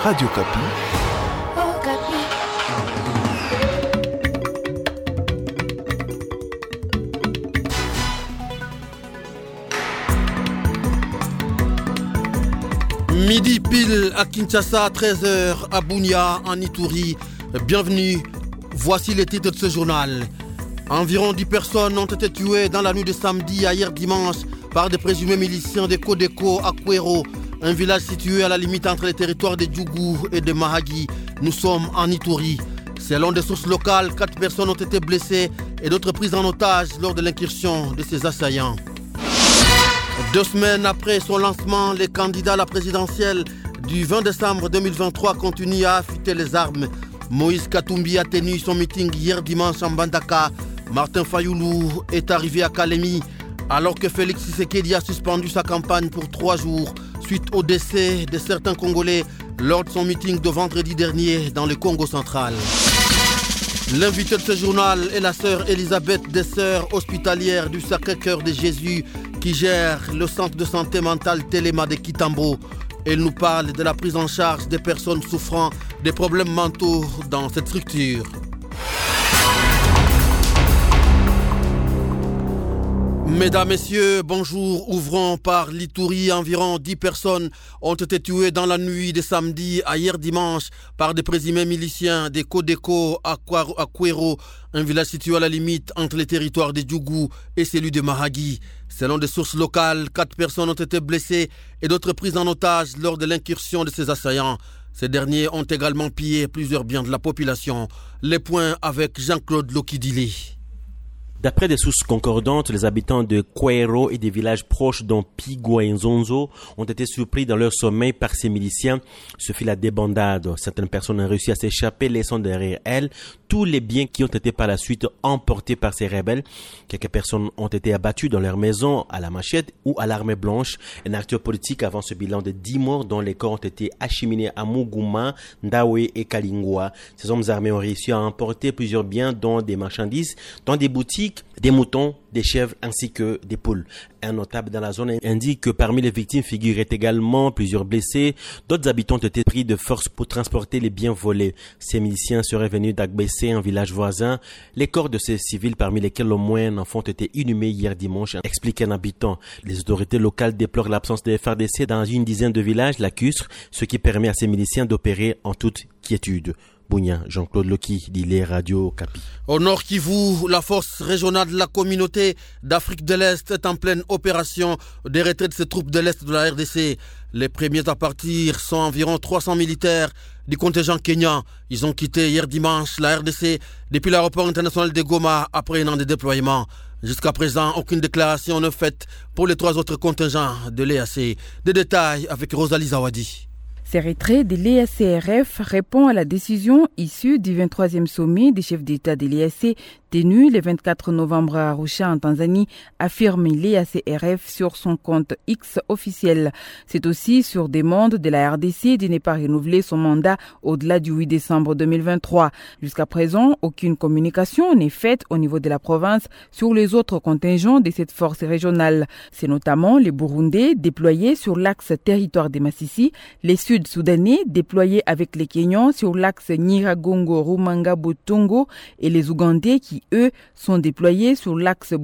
Radio Kapi. Midi pile à Kinshasa, 13h à Bunia, en Ituri. Bienvenue, voici les titres de ce journal. Environ 10 personnes ont été tuées dans la nuit de samedi à hier dimanche par des présumés miliciens de Kodeko à Kwero, un village situé à la limite entre les territoires de Djougou et de Mahagi. Nous sommes en Ituri. Selon des sources locales, 4 personnes ont été blessées et d'autres prises en otage lors de l'incursion de ces assaillants. 2 semaines après son lancement, les candidats à la présidentielle du 20 décembre 2023 continuent à affûter les armes. Moïse Katumbi a tenu son meeting hier dimanche en Bandaka. Martin Fayoulou est arrivé à Kalemi, alors que Félix Tshisekedi a suspendu sa campagne pour 3 jours suite au décès de certains Congolais lors de son meeting de vendredi dernier dans le Congo central. L'invité de ce journal est la sœur Elisabeth des Sœurs hospitalières du Sacré-Cœur de Jésus qui gère le centre de santé mentale Téléma de Kitambo. Elle nous parle de la prise en charge des personnes souffrant des problèmes mentaux dans cette structure. Mesdames, Messieurs, bonjour. Ouvrons par l'Ituri. Environ 10 personnes ont été tuées dans la nuit de samedi à hier dimanche par des présumés miliciens des Kodeko à Kwero, un village situé à la limite entre les territoires de Djougou et celui de Mahagi. Selon des sources locales, 4 personnes ont été blessées et d'autres prises en otage lors de l'incursion de ces assaillants. Ces derniers ont également pillé plusieurs biens de la population. Les points avec Jean-Claude Lokidili. D'après des sources concordantes, les habitants de Kwero et des villages proches dont Pigwa et Nzonzo ont été surpris dans leur sommeil par ces miliciens. Ce fut la débandade. Certaines personnes ont réussi à s'échapper, laissant derrière elles tous les biens qui ont été par la suite emportés par ces rebelles. Quelques personnes ont été abattues dans leur maison à la machette ou à l'armée blanche. Un acteur politique avance ce bilan de 10 morts dont les corps ont été acheminés à Muguma, Ndawe et Kalingwa. Ces hommes armés ont réussi à emporter plusieurs biens dont des marchandises, dans des boutiques, des moutons, des chèvres ainsi que des poules. Un notable dans la zone indique que parmi les victimes figuraient également plusieurs blessés. D'autres habitants ont été pris de force pour transporter les biens volés. Ces miliciens seraient venus d'Agbessé, un village voisin. Les corps de ces civils, parmi lesquels au moins un enfant, ont été inhumés hier dimanche, explique un habitant. Les autorités locales déplorent l'absence de FARDC dans une dizaine de villages lacustres, ce qui permet à ces miliciens d'opérer en toute quiétude. Bounia, Jean-Claude Loki, d'Ilé Radio Kapi. Au Nord Kivu, la force régionale de la communauté d'Afrique de l'Est est en pleine opération de retrait de ses troupes de l'Est de la RDC. Les premiers à partir sont environ 300 militaires du contingent kenyan. Ils ont quitté hier dimanche la RDC depuis l'aéroport international de Goma après un an de déploiement. Jusqu'à présent, aucune déclaration n'est faite pour les 3 autres contingents de l'EAC. Des détails avec Rosalie Zawadi. Ce retrait de l'EACRF répond à la décision issue du 23e sommet des chefs d'État de l'EAC tenu le 24 novembre à Arusha en Tanzanie, affirme l'EACRF sur son compte X officiel. C'est aussi sur demande de la RDC de ne pas renouveler son mandat au-delà du 8 décembre 2023. Jusqu'à présent, aucune communication n'est faite au niveau de la province sur les autres contingents de cette force régionale. C'est notamment les Burundais déployés sur l'axe territoire de Massissi, les Sud-Soudanais déployés avec les Kenyans sur l'axe Nyiragongo-Rumanga-Botongo et les Ougandais qui, eux, sont déployés sur l'axe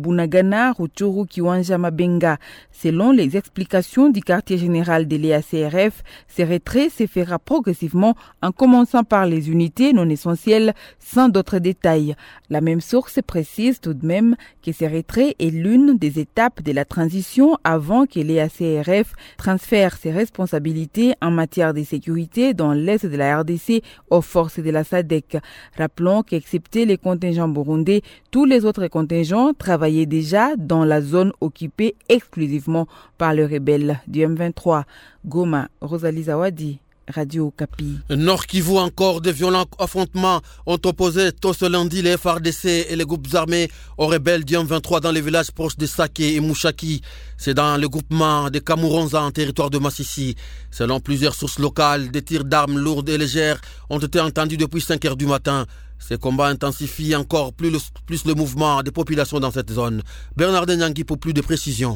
Bunagana-Rutshuru-Kiwanja-Mabenga. Selon les explications du quartier général de l'EACRF, ce retrait se fera progressivement en commençant par les unités non essentielles sans d'autres détails. La même source précise tout de même que ce retrait est l'une des étapes de la transition avant que l'EACRF transfère ses responsabilités en matière de sécurité dans l'est de la RDC aux forces de la SADC. Rappelons qu'excepté les contingents burundais, tous les autres contingents travaillaient déjà dans la zone occupée exclusivement par les rebelles du M23. Goma, Rosalie Zawadi, Radio Kapi. Nord Kivu, encore de violents affrontements ont opposé tôt ce lundi les FARDC et les groupes armés aux rebelles du M23 dans les villages proches de Saké et Mouchaki. C'est dans le groupement de Kamuronza en territoire de Massissi. Selon plusieurs sources locales, des tirs d'armes lourdes et légères ont été entendus depuis 5 heures du matin. Ces combats intensifient encore plus le mouvement des populations dans cette zone. Bernard Nyangui pour plus de précisions.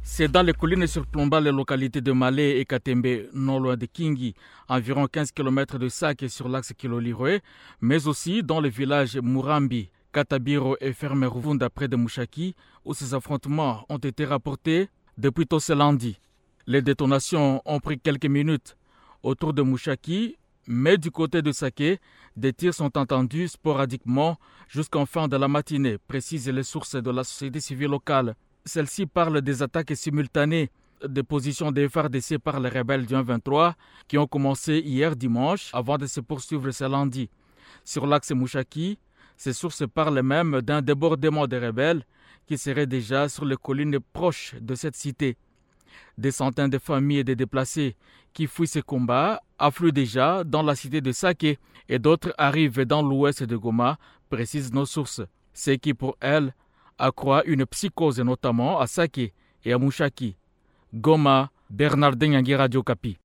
C'est dans les collines surplombant les localités de Malé et Katembe, non loin de Kingi, environ 15 km de Sake sur l'axe Kilolirwe, mais aussi dans les villages Murambi, Katabiro et Fermeruvunda près de Mushaki, où ces affrontements ont été rapportés depuis tôt ce lundi. Les détonations ont pris quelques minutes autour de Mushaki, mais du côté de Sake, des tirs sont entendus sporadiquement jusqu'en fin de la matinée, précisent les sources de la société civile locale. Celle-ci parle des attaques simultanées des positions des FARDC par les rebelles du 1-23 qui ont commencé hier dimanche avant de se poursuivre ce lundi. Sur l'axe Mushaki, ces sources parlent même d'un débordement des rebelles qui seraient déjà sur les collines proches de cette cité. Des centaines de familles et de déplacés qui fuient ces combats affluent déjà dans la cité de Sake et d'autres arrivent dans l'ouest de Goma, précisent nos sources. Ce qui pour elles accroît une psychose notamment à Sake et à Mushaki. Goma, Bernardin Yangi, Radio Kapi.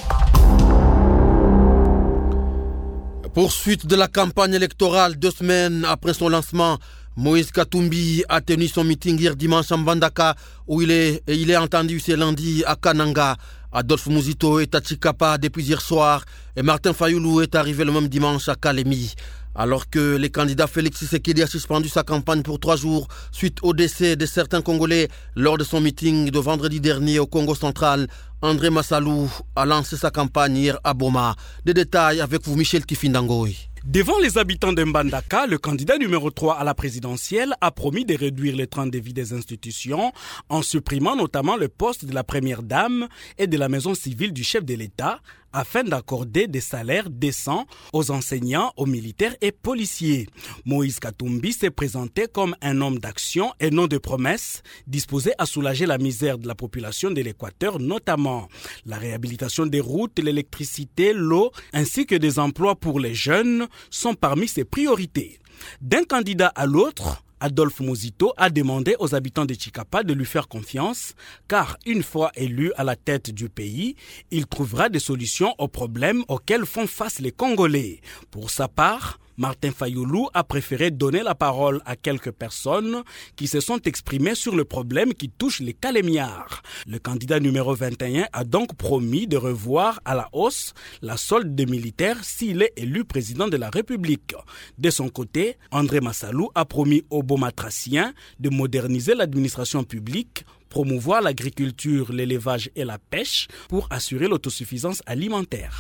Poursuite de la campagne électorale 2 semaines après son lancement, Moïse Katumbi a tenu son meeting hier dimanche à Mbandaka où il est entendu ce lundi à Kananga. Adolphe Muzito est à Chikapa depuis hier soir et Martin Fayoulou est arrivé le même dimanche à Kalemi. Alors que le candidat Félix Tshisekedi a suspendu sa campagne pour 3 jours suite au décès de certains Congolais lors de son meeting de vendredi dernier au Congo central, André Massalou a lancé sa campagne hier à Boma. Des détails avec vous, Michel Kifindangoy. Devant les habitants de Mbandaka, le candidat numéro 3 à la présidentielle a promis de réduire les trains de vie des institutions en supprimant notamment le poste de la première dame et de la maison civile du chef de l'État afin d'accorder des salaires décents aux enseignants, aux militaires et policiers. Moïse Katumbi s'est présenté comme un homme d'action et non de promesses, disposé à soulager la misère de la population de l'Équateur, notamment la réhabilitation des routes, l'électricité, l'eau, ainsi que des emplois pour les jeunes sont parmi ses priorités. D'un candidat à l'autre, Adolphe Muzito a demandé aux habitants de Chikapa de lui faire confiance, car une fois élu à la tête du pays, il trouvera des solutions aux problèmes auxquels font face les Congolais. Pour sa part, Martin Fayoulou a préféré donner la parole à quelques personnes qui se sont exprimées sur le problème qui touche les Calémiards. Le candidat numéro 21 a donc promis de revoir à la hausse la solde des militaires s'il est élu président de la République. De son côté, André Massalou a promis aux Bomatraciens de moderniser l'administration publique, promouvoir l'agriculture, l'élevage et la pêche pour assurer l'autosuffisance alimentaire.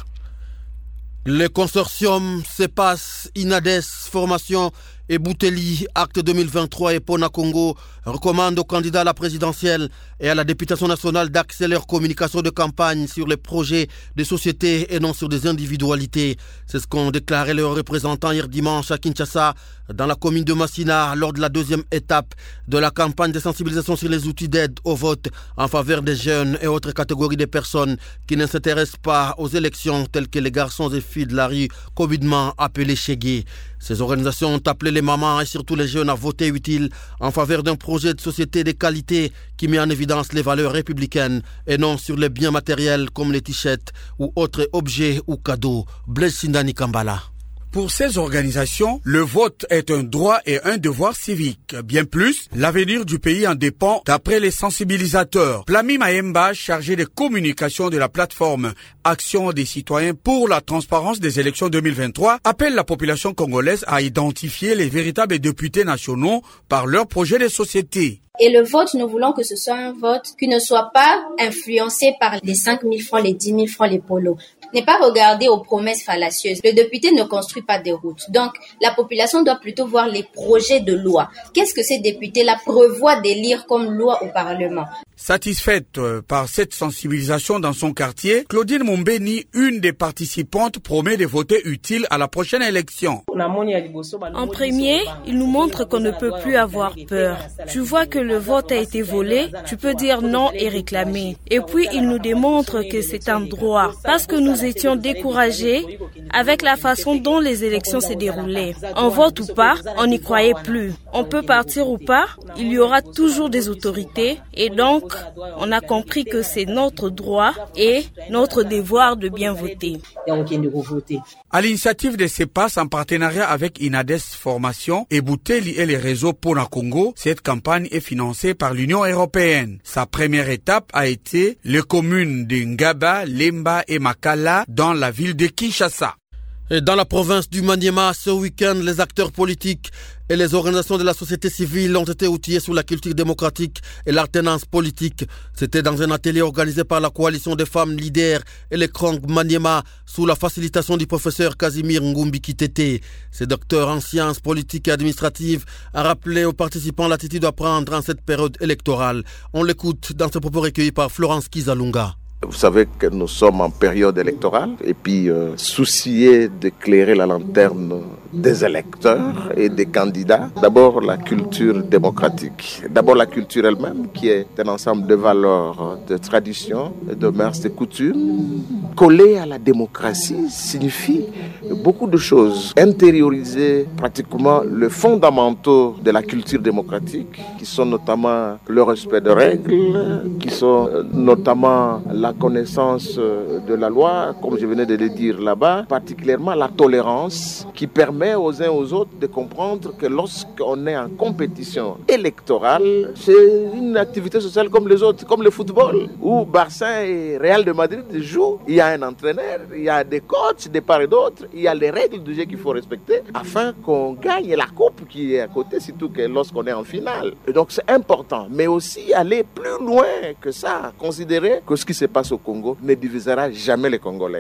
Le consortium CEPAS, INADES, Formation et Bouteli, acte 2023 et Pona Congo recommandent aux candidats à la présidentielle et à la députation nationale d'axer leur communication de campagne sur les projets des sociétés et non sur des individualités. C'est ce qu'ont déclaré leurs représentants hier dimanche à Kinshasa, dans la commune de Massina, lors de la 2e étape de la campagne de sensibilisation sur les outils d'aide au vote en faveur des jeunes et autres catégories de personnes qui ne s'intéressent pas aux élections, telles que les garçons et filles de la rue, covidement appelés Chégué. Ces organisations ont appelé les mamans et surtout les jeunes à voter utile en faveur d'un projet de société de qualité qui met en évidence les valeurs républicaines et non sur les biens matériels comme les t-shirts ou autres objets ou cadeaux. Blaise Sindani Kambala. Pour ces organisations, le vote est un droit et un devoir civique. Bien plus, l'avenir du pays en dépend d'après les sensibilisateurs. Plami Maemba, chargé de communication de la plateforme Action des citoyens pour la transparence des élections 2023, appelle la population congolaise à identifier les véritables députés nationaux par leur projet de société. Et le vote, nous voulons que ce soit un vote qui ne soit pas influencé par les 5 000 francs, les 10 000 francs, les polos. N'est pas regarder aux promesses fallacieuses. Le député ne construit pas des routes. Donc, la population doit plutôt voir les projets de loi. Qu'est-ce que ces députés-là prévoient d'élire comme loi au Parlement? Satisfaite par cette sensibilisation dans son quartier, Claudine Mombeni, une des participantes, promet de voter utile à la prochaine élection. En premier, il nous montre qu'on ne peut plus avoir peur. Tu vois que le vote a été volé, tu peux dire non et réclamer. Et puis, il nous démontre que c'est un droit. Parce que nous étions découragés avec la façon dont les élections se déroulaient. On vote ou pas, on n'y croyait plus. On peut partir ou pas, il y aura toujours des autorités et donc on a compris que c'est notre droit et notre devoir de bien voter. À l'initiative de CEPAS en partenariat avec Inades Formation et Bouteli et les réseaux Pona Congo, cette campagne est financée par l'Union européenne. Sa première étape a été les communes de Ngaba, Lemba et Makala dans la ville de Kinshasa. Et dans la province du Maniema, ce week-end, les acteurs politiques et les organisations de la société civile ont été outillés sur la culture démocratique et l'alternance politique. C'était dans un atelier organisé par la coalition des femmes leaders et les Krong Maniema sous la facilitation du professeur Casimir Ngumbi Kitete. Ce docteur en sciences politiques et administratives a rappelé aux participants l'attitude à prendre en cette période électorale. On l'écoute dans ce propos recueilli par Florence Kizalunga. Vous savez que nous sommes en période électorale et puis soucier d'éclairer la lanterne des électeurs et des candidats. D'abord la culture démocratique, d'abord la culture elle-même qui est un ensemble de valeurs, de traditions, de mœurs, de coutumes. Coller à la démocratie signifie beaucoup de choses. Intérioriser pratiquement les fondamentaux de la culture démocratique qui sont notamment le respect des règles, qui sont notamment la connaissance de la loi, comme je venais de le dire là-bas, particulièrement la tolérance qui permet aux uns aux autres de comprendre que lorsqu'on est en compétition électorale, c'est une activité sociale comme les autres, comme le football, où Barça et Real de Madrid jouent. Il y a un entraîneur, il y a des coachs de part et d'autre, il y a les règles du jeu qu'il faut respecter afin qu'on gagne la coupe qui est à côté, surtout que lorsqu'on est en finale. Et donc c'est important, mais aussi aller plus loin que ça, considérer que ce qui se passe au Congo ne divisera jamais les Congolais.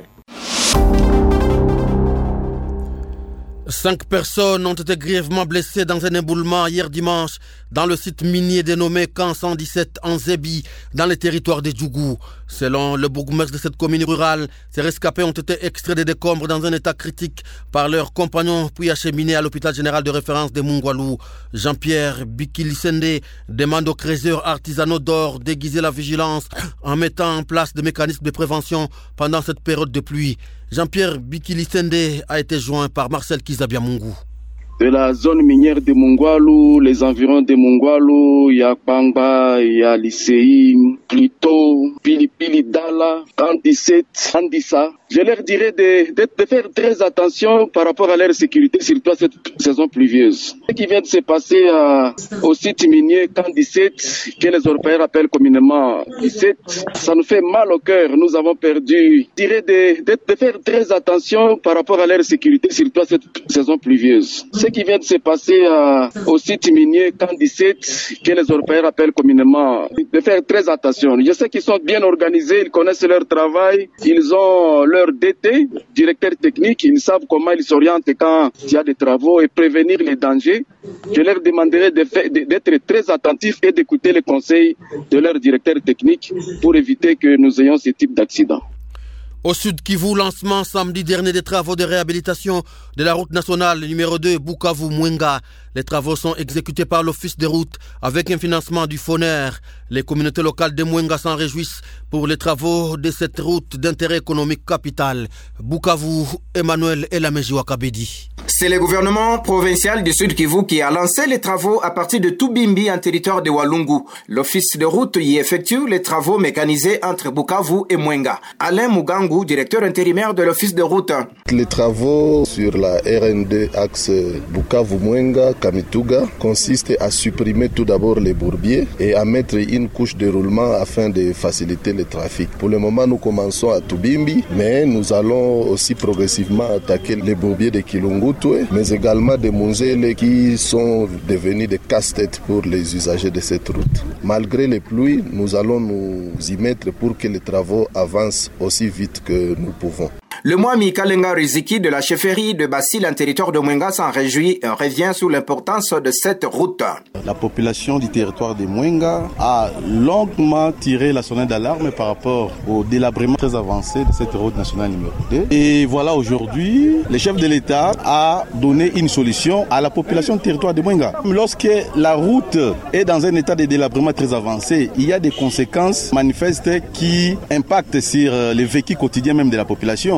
5 personnes ont été grièvement blessées dans un éboulement hier dimanche dans le site minier dénommé Camp 117 en Zébi, dans les territoires de Djougou. Selon le bourgmestre de cette commune rurale, ces rescapés ont été extraits des décombres dans un état critique par leurs compagnons puis acheminés à l'hôpital général de référence de Mungwalu. Jean-Pierre Bikilisende demande aux créateurs artisanaux d'or d'aiguiser la vigilance en mettant en place des mécanismes de prévention pendant cette période de pluie. Jean-Pierre Bikilisende a été joint par Marcel Kizabiamungu. De la zone minière de Mungwalu, les environs de Mungwalu, il y a Bangba, il y a Lycéi, Plito, Pilipili Dala, Kandisset, Kandissa. Je leur dirais de faire très attention par rapport à leur sécurité, surtout à cette saison pluvieuse. Ce qui vient de se passer au site minier Kandisset, que les Européens appellent communément Lycée, ça nous fait mal au cœur. Nous avons perdu. Je dirais de faire très attention par rapport à leur sécurité, surtout à cette saison pluvieuse. Ce qui vient de se passer au site minier Kandisset, que les Européens appellent communément, de faire très attention. Je sais qu'ils sont bien organisés, ils connaissent leur travail, ils ont leur DT, directeur technique, ils savent comment ils s'orientent quand il y a des travaux et prévenir les dangers. Je leur demanderai d'être très attentifs et d'écouter les conseils de leur directeur technique pour éviter que nous ayons ce type d'accident. Au Sud Kivu, lancement samedi dernier des travaux de réhabilitation de la route nationale numéro 2 Bukavu-Mwenga. Les travaux sont exécutés par l'Office des routes avec un financement du FONER. Les communautés locales de Mwenga s'en réjouissent pour les travaux de cette route d'intérêt économique capital. Bukavu, Emmanuel Elamejiwa Kabedi. C'est le gouvernement provincial du Sud Kivu qui a lancé les travaux à partir de Tubimbi en territoire de Walungu. L'Office de route y effectue les travaux mécanisés entre Bukavu et Mwenga. Alain Mugangu, directeur intérimaire de l'Office de route. Les travaux sur la RN2 axe Bukavu-Mwenga Kamituga consiste à supprimer tout d'abord les bourbiers et à mettre une couche de roulement afin de faciliter le trafic. Pour le moment, nous commençons à Tubimbi, mais nous allons aussi progressivement attaquer les bourbiers de Kilungutwe, mais également des Munzele qui sont devenus des casse-têtes pour les usagers de cette route. Malgré les pluies, nous allons nous y mettre pour que les travaux avancent aussi vite que nous pouvons. Le Mwami Kalenga Riziki de la chefferie de Basile en territoire de Mwenga s'en réjouit et revient sur l'importance de cette route. La population du territoire de Mwenga a longuement tiré la sonnette d'alarme par rapport au délabrement très avancé de cette route nationale numéro 2. Et voilà, aujourd'hui, le chef de l'État a donné une solution à la population du territoire de Mwenga. Lorsque la route est dans un état de délabrement très avancé, il y a des conséquences manifestes qui impactent sur le vécu quotidien même de la population.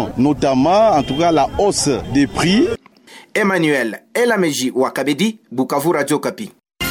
situation, notamment en tout cas la hausse des prix. Emmanuel Elameji Ouakabedi, Bukavu Radio Kapi.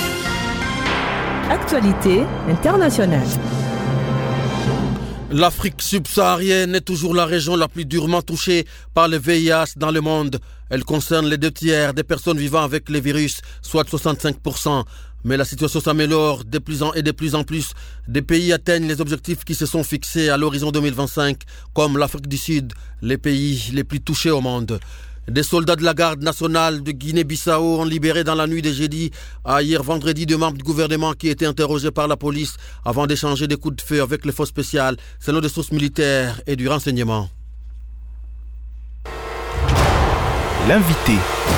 Actualité internationale. L'Afrique subsaharienne est toujours la région la plus durement touchée par le VIH dans le monde. Elle concerne les 2/3 des personnes vivant avec le virus, soit 65%. Mais la situation s'améliore de plus en plus. Des pays atteignent les objectifs qui se sont fixés à l'horizon 2025, comme l'Afrique du Sud, les pays les plus touchés au monde. Des soldats de la garde nationale de Guinée-Bissau ont libéré dans la nuit de jeudi à hier vendredi 2 membres du gouvernement qui étaient interrogés par la police avant d'échanger des coups de feu avec les forces spéciales, selon des sources militaires et du renseignement. L'invité.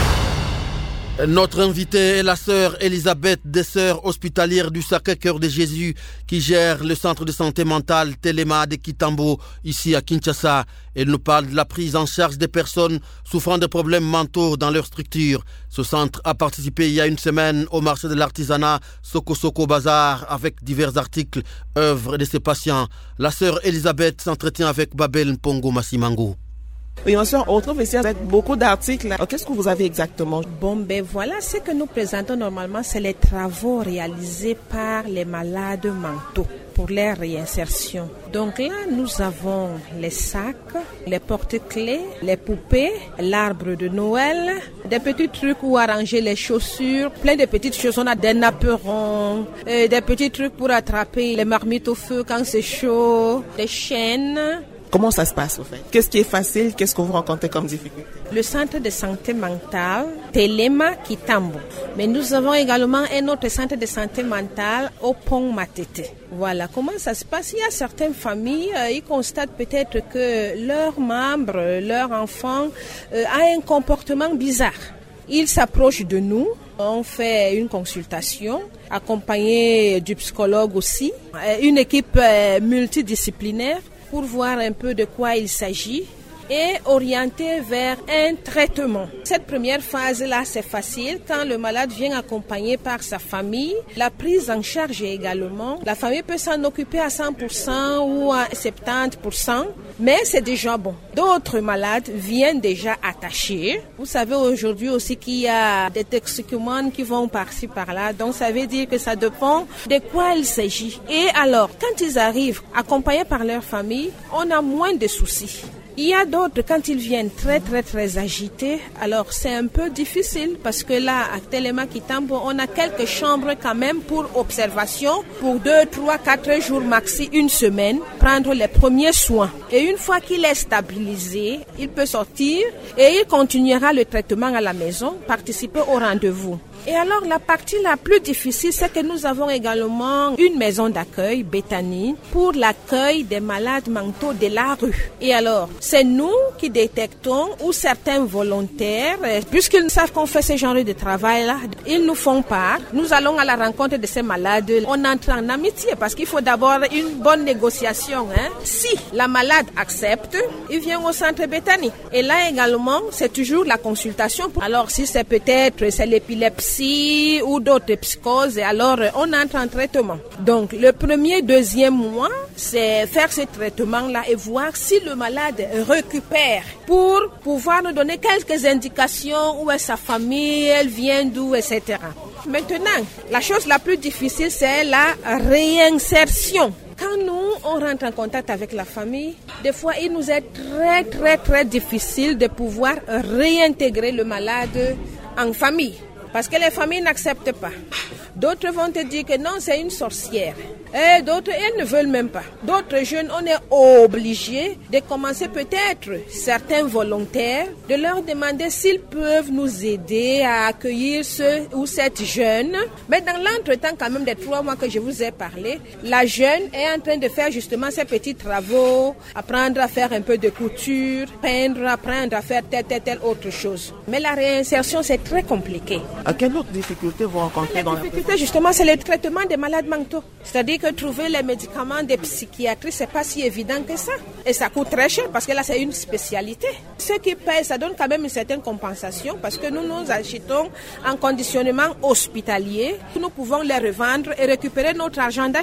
Notre invitée est la sœur Elisabeth, des sœurs hospitalières du Sacré-Cœur de Jésus, qui gère le centre de santé mentale Telema de Kitambo, ici à Kinshasa. Elle nous parle de la prise en charge des personnes souffrant de problèmes mentaux dans leur structure. Ce centre a participé il y a une semaine au marché de l'artisanat Soko Soko Bazar avec divers articles, œuvres de ses patients. La sœur Elisabeth s'entretient avec Babel Mpongo Massimango. Oui, on trouve ici beaucoup d'articles. Qu'est-ce que vous avez exactement? Voilà, ce que nous présentons normalement, c'est les travaux réalisés par les malades mentaux pour leur réinsertion. Donc là, nous avons les sacs, les porte-clés, les poupées, l'arbre de Noël, des petits trucs où arranger les chaussures, plein de petites choses. On a des napperons, des petits trucs pour attraper les marmites au feu quand c'est chaud, des chaînes. Comment ça se passe au fait? Qu'est-ce qui est facile? Qu'est-ce que vous rencontrez comme difficulté? Le centre de santé mentale Telema Kitambo. Mais nous avons également un autre centre de santé mentale au Pont Matete. Voilà, comment ça se passe? Il y a certaines familles, ils constatent peut-être que leurs membres, leur enfant a un comportement bizarre. Ils s'approchent de nous, on fait une consultation, accompagné du psychologue aussi, une équipe multidisciplinaire pour voir un peu de quoi il s'agit et orienter vers un traitement. Cette première phase-là, c'est facile. Quand le malade vient accompagné par sa famille, la prise en charge également. La famille peut s'en occuper à 100% ou à 70%, mais c'est déjà bon. D'autres malades viennent déjà attachés. Vous savez aujourd'hui aussi qu'il y a des toxicomanes qui vont par-ci par-là, donc ça veut dire que ça dépend de quoi il s'agit. Et alors, quand ils arrivent accompagnés par leur famille, on a moins de soucis. Il y a d'autres, quand ils viennent très agités, alors c'est un peu difficile parce que là, à Telema Kitambo, on a quelques chambres quand même pour observation, pour 2, 3, 4 jours maxi, une semaine, prendre les premiers soins. Et une fois qu'il est stabilisé, il peut sortir et il continuera le traitement à la maison, participer au rendez-vous. Et alors, la partie la plus difficile, c'est que nous avons également une maison d'accueil, Bethany, pour l'accueil des malades mentaux de la rue. Et alors, c'est nous qui détectons ou certains volontaires, puisqu'ils savent qu'on fait ce genre de travail-là, ils nous font part. Nous allons à la rencontre de ces malades. On entre en amitié parce qu'il faut d'abord une bonne négociation. Si la malade accepte, il vient au centre Bethany. Et là également, c'est toujours la consultation. Alors, si c'est peut-être l'épilepsie, ou d'autres psychoses, et alors on entre en traitement. Donc le premier, deuxième mois, c'est faire ce traitement-là et voir si le malade récupère pour pouvoir nous donner quelques indications où est sa famille, elle vient d'où, etc. Maintenant, la chose la plus difficile, c'est la réinsertion. Quand nous, on rentre en contact avec la famille, des fois, il nous est très difficile de pouvoir réintégrer le malade en famille. Parce que les familles n'acceptent pas. D'autres vont te dire que non, c'est une sorcière. Et d'autres, elles ne veulent même pas. D'autres jeunes, on est obligé de commencer peut-être, certains volontaires, de leur demander s'ils peuvent nous aider à accueillir ce ou cette jeune. Mais dans l'entretemps quand même des 3 mois que je vous ai parlé, la jeune est en train de faire justement ses petits travaux, apprendre à faire un peu de couture, peindre, apprendre à faire telle autre chose. Mais la réinsertion, c'est très compliqué. À quelle autre difficulté vous rencontrez dans la difficulté, justement, c'est le traitement des malades mentaux. C'est-à-dire que trouver les médicaments de psychiatrie, c'est pas si évident que ça. Et ça coûte très cher parce que là, c'est une spécialité. Ceux qui payent, ça donne quand même une certaine compensation parce que nous achetons en conditionnement hospitalier. Nous pouvons les revendre et récupérer notre argent d'achat.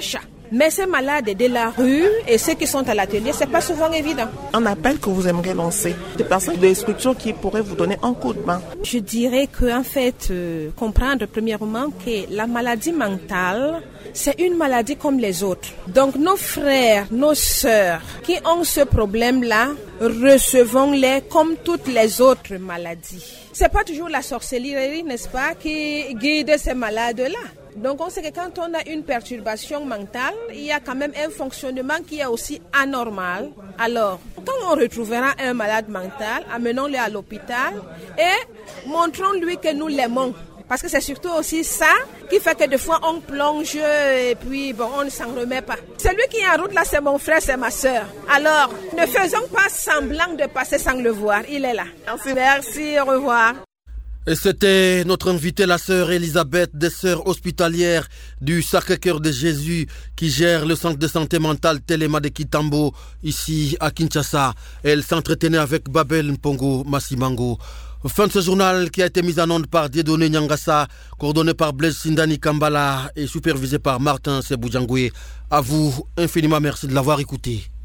Mais ces malades de la rue et ceux qui sont à l'atelier, c'est pas souvent évident. Un appel que vous aimeriez lancer, des personnes, des structures qui pourraient vous donner un coup de main. Je dirais qu'en fait, comprendre premièrement que la maladie mentale, c'est une maladie comme les autres. Donc nos frères, nos sœurs qui ont ce problème-là, recevons-les comme toutes les autres maladies. C'est pas toujours la sorcellerie, n'est-ce pas, qui guide ces malades-là. Donc on sait que quand on a une perturbation mentale, il y a quand même un fonctionnement qui est aussi anormal. Alors, quand on retrouvera un malade mental, amenons-le à l'hôpital et montrons-lui que nous l'aimons. Parce que c'est surtout aussi ça qui fait que des fois on plonge et puis bon, on ne s'en remet pas. Celui qui est en route là, c'est mon frère, c'est ma sœur. Alors, ne faisons pas semblant de passer sans le voir. Il est là. Merci, au revoir. Et c'était notre invitée, la sœur Elisabeth, des sœurs hospitalières du Sacré-Cœur de Jésus, qui gère le centre de santé mentale Telema de Kitambo, ici à Kinshasa. Elle s'entretenait avec Babel Mpongo Masimango. Fin de ce journal qui a été mis en onde par Dieudonné Nyangassa, coordonné par Blaise Sindani Kambala et supervisé par Martin Seboudjangoué. À vous, infiniment merci de l'avoir écouté.